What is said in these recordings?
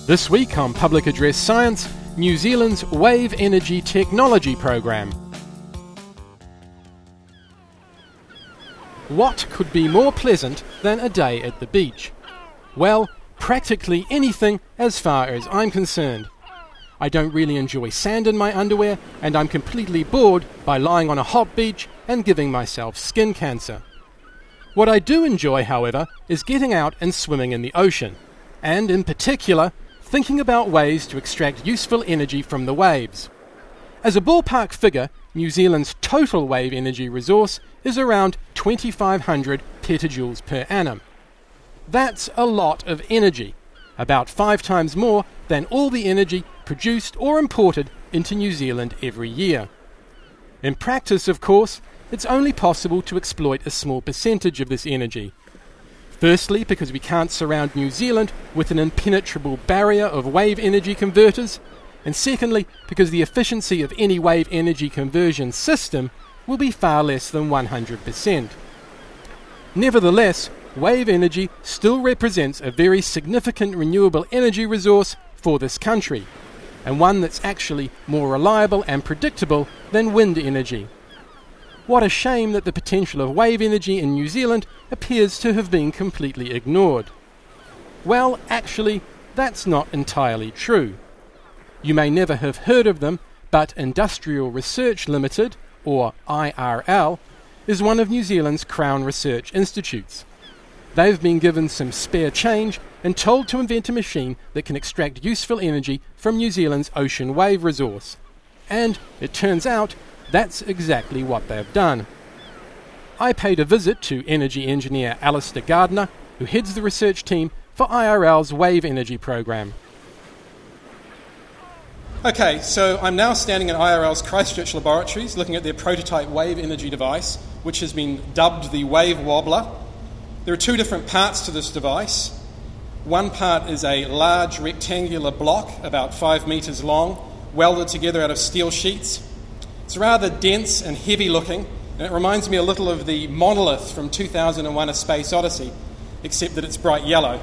This week on Public Address Science, New Zealand's Wave Energy Technology Programme. What could be more pleasant than a day at the beach? Well, practically anything as far as I'm concerned. I don't really enjoy sand in my underwear, and I'm completely bored by lying on a hot beach and giving myself skin cancer. What I do enjoy, however, is getting out and swimming in the ocean, and in particular, thinking about ways to extract useful energy from the waves. As a ballpark figure, New Zealand's total wave energy resource is around 2,500 petajoules per annum. That's a lot of energy, about 5 times more than all the energy produced or imported into New Zealand every year. In practice, of course, it's only possible to exploit a small percentage of this energy. Firstly, because we can't surround New Zealand with an impenetrable barrier of wave energy converters, and secondly, because the efficiency of any wave energy conversion system will be far less than 100%. Nevertheless, wave energy still represents a very significant renewable energy resource for this country, and one that's actually more reliable and predictable than wind energy. What a shame that the potential of wave energy in New Zealand appears to have been completely ignored. Well, actually, that's not entirely true. You may never have heard of them, but Industrial Research Limited, or IRL, is one of New Zealand's Crown Research Institutes. They've been given some spare change and told to invent a machine that can extract useful energy from New Zealand's ocean wave resource. And, it turns out, that's exactly what they've done. I paid a visit to energy engineer Alistair Gardner, who heads the research team for IRL's Wave Energy Programme. Okay, so I'm now standing in IRL's Christchurch laboratories looking at their prototype wave energy device, which has been dubbed the Wave Wobbler. There are 2 different parts to this device. One part is a large rectangular block, about 5 metres long, welded together out of steel sheets. It's rather dense and heavy looking, and it reminds me a little of the monolith from 2001: A Space Odyssey, except that it's bright yellow.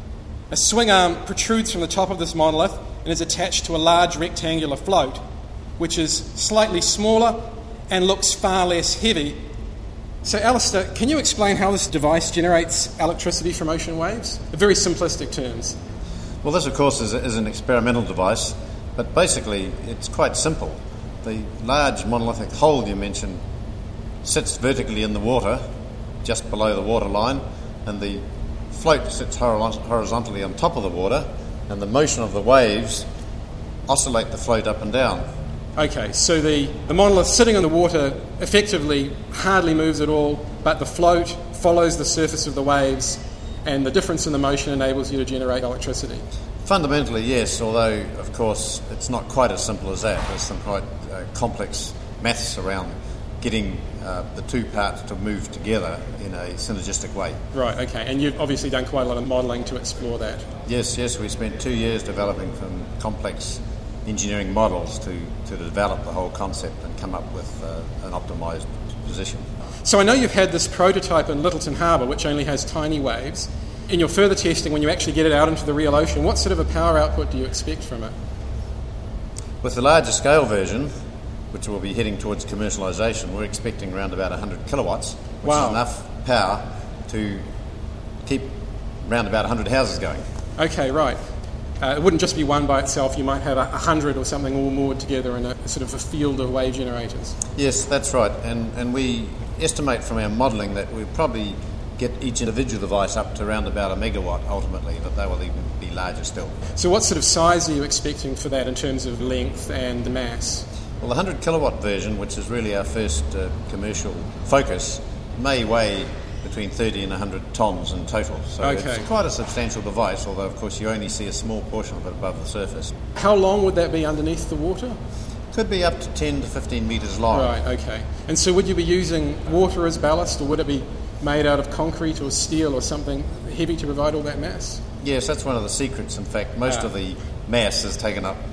A swing arm protrudes from the top of this monolith and is attached to a large rectangular float, which is slightly smaller and looks far less heavy. So, Alistair, can you explain how this device generates electricity from ocean waves? In very simplistic terms. Well, this, of course, is an experimental device, but basically it's quite simple. The large monolithic hole you mentioned sits vertically in the water, just below the water line, and the float sits horizontally on top of the water, and the motion of the waves oscillate the float up and down. Okay, so the monolith sitting in the water effectively hardly moves at all, but the float follows the surface of the waves, and the difference in the motion enables you to generate electricity. Fundamentally, yes, although, of course, it's not quite as simple as that. There's some quite complex maths around getting the 2 parts to move together in a synergistic way. Right, okay, and you've obviously done quite a lot of modelling to explore that. Yes, we spent 2 years developing some complex engineering models to develop the whole concept and come up with an optimised position. So I know you've had this prototype in Lyttelton Harbour, which only has tiny waves. In your further testing, when you actually get it out into the real ocean, what sort of a power output do you expect from it? With the larger scale version, which will be heading towards commercialisation, we're expecting around about 100 kilowatts, which is enough power to keep around about 100 houses going. Okay, right. It wouldn't just be one by itself. You might have 100 or something all moored together in a sort of a field of wave generators. Yes, that's right. And we estimate from our modelling that we'll probably get each individual device up to around about 1 megawatt ultimately, that they will even be larger still. So what sort of size are you expecting for that in terms of length and mass? Well, the 100 kilowatt version, which is really our first commercial focus, may weigh between 30 and 100 tonnes in total. So It's quite a substantial device, although of course you only see a small portion of it above the surface. How long would that be underneath the water? Could be up to 10 to 15 metres long. Right, okay. And so would you be using water as ballast, or would it be made out of concrete or steel or something heavy to provide all that mass? Yes, that's one of the secrets. In fact, most of the mass is taken up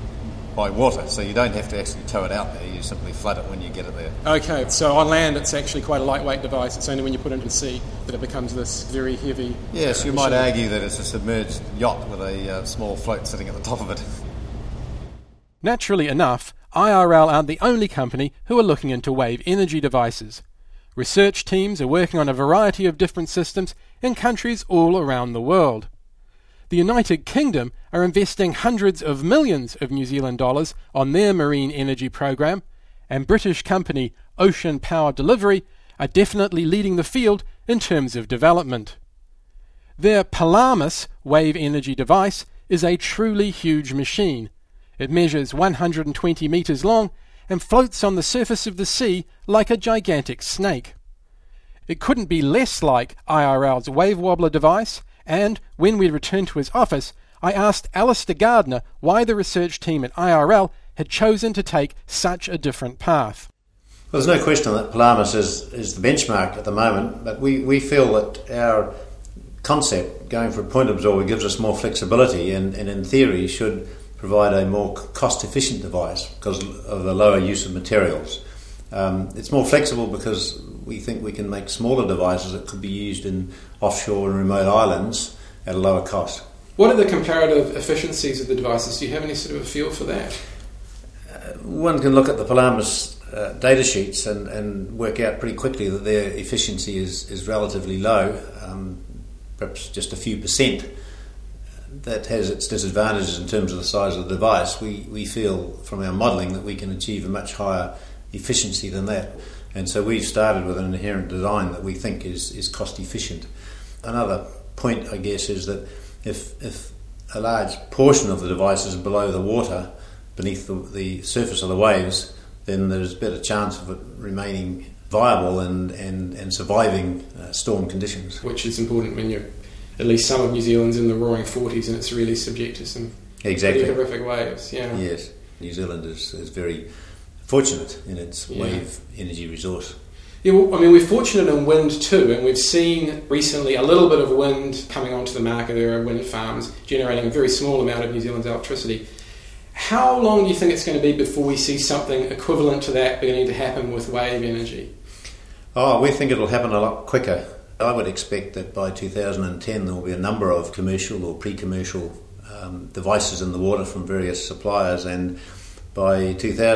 by water, so you don't have to actually tow it out there, you simply flood it when you get it there. Okay, so on land it's actually quite a lightweight device. It's only when you put it into the sea that it becomes this very heavy... Yes, you might argue that it's a submerged yacht with a small float sitting at the top of it. Naturally enough, IRL aren't the only company who are looking into wave energy devices. Research teams are working on a variety of different systems in countries all around the world. The United Kingdom are investing hundreds of millions of New Zealand dollars on their marine energy program, and British company Ocean Power Delivery are definitely leading the field in terms of development. Their Pelamis wave energy device is a truly huge machine. It measures 120 metres long and floats on the surface of the sea like a gigantic snake. It couldn't be less like IRL's Wave Wobbler device, and when we returned to his office, I asked Alistair Gardner why the research team at IRL had chosen to take such a different path. Well, there's no question that Pelamis is the benchmark at the moment, but we feel that our concept, going for a point absorber, gives us more flexibility and in theory should provide a more cost-efficient device because of the lower use of materials. It's more flexible because we think we can make smaller devices that could be used in offshore and remote islands at a lower cost. What are the comparative efficiencies of the devices? Do you have any sort of a feel for that? One can look at the Pelamis data sheets and work out pretty quickly that their efficiency is relatively low, perhaps just a few percent. That has its disadvantages in terms of the size of the device. We feel from our modelling that we can achieve a much higher efficiency than that. And so we've started with an inherent design that we think is cost efficient. Another point, I guess, is that if a large portion of the device is below the water, beneath the surface of the waves, then there's a better chance of it remaining viable and surviving storm conditions. Which is important when you're, at least some of New Zealand's in the roaring 40s and it's really subject to some pretty horrific waves. Yeah. Yes, New Zealand is very fortunate in its wave energy resource. Yeah, well, I mean, we're fortunate in wind too, and we've seen recently a little bit of wind coming onto the market. There are wind farms generating a very small amount of New Zealand's electricity. How long do you think it's going to be before we see something equivalent to that beginning to happen with wave energy? Oh, we think it'll happen a lot quicker. I would expect that by 2010 there will be a number of commercial or pre-commercial devices in the water from various suppliers, and by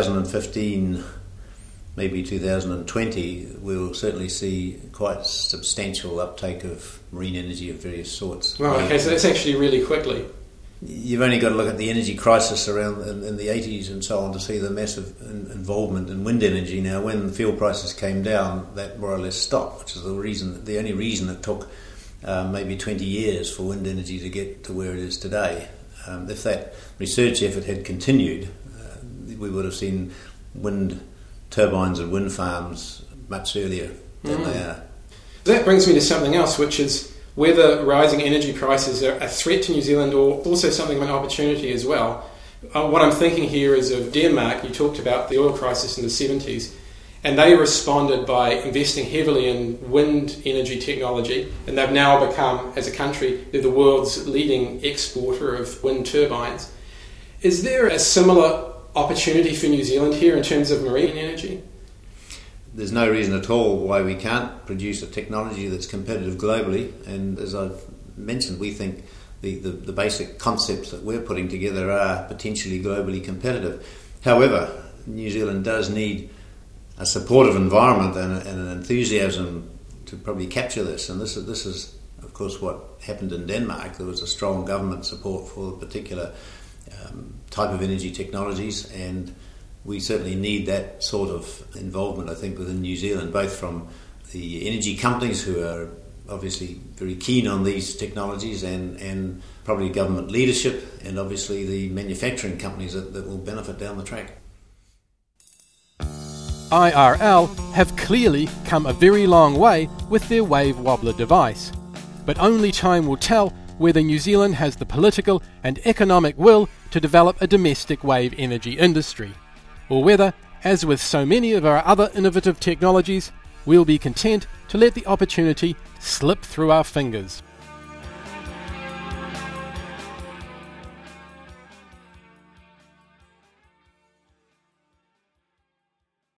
2015, maybe 2020, we'll certainly see quite substantial uptake of marine energy of various sorts. Right, okay, so that's actually really quickly. You've only got to look at the energy crisis around in the 80s and so on to see the massive involvement in wind energy. Now, when the fuel prices came down, that more or less stopped, which is the only reason it took maybe 20 years for wind energy to get to where it is today. If that research effort had continued, we would have seen wind turbines and wind farms much earlier than they are. That brings me to something else, which is whether rising energy prices are a threat to New Zealand or also something of an opportunity as well. What I'm thinking here is of Denmark. You talked about the oil crisis in the 70s, and they responded by investing heavily in wind energy technology, and they've now become, as a country, they're the world's leading exporter of wind turbines. Is there a similar opportunity for New Zealand here in terms of marine energy? There's no reason at all why we can't produce a technology that's competitive globally, and as I've mentioned, we think the basic concepts that we're putting together are potentially globally competitive. However, New Zealand does need a supportive environment and an enthusiasm to probably capture this, and this is of course what happened in Denmark. There was a strong government support for the particular type of energy technologies, and we certainly need that sort of involvement, I think, within New Zealand, both from the energy companies who are obviously very keen on these technologies and probably government leadership, and obviously the manufacturing companies that will benefit down the track. IRL have clearly come a very long way with their Wave Wobbler device, but only time will tell whether New Zealand has the political and economic will to develop a domestic wave energy industry, or whether, as with so many of our other innovative technologies, we'll be content to let the opportunity slip through our fingers.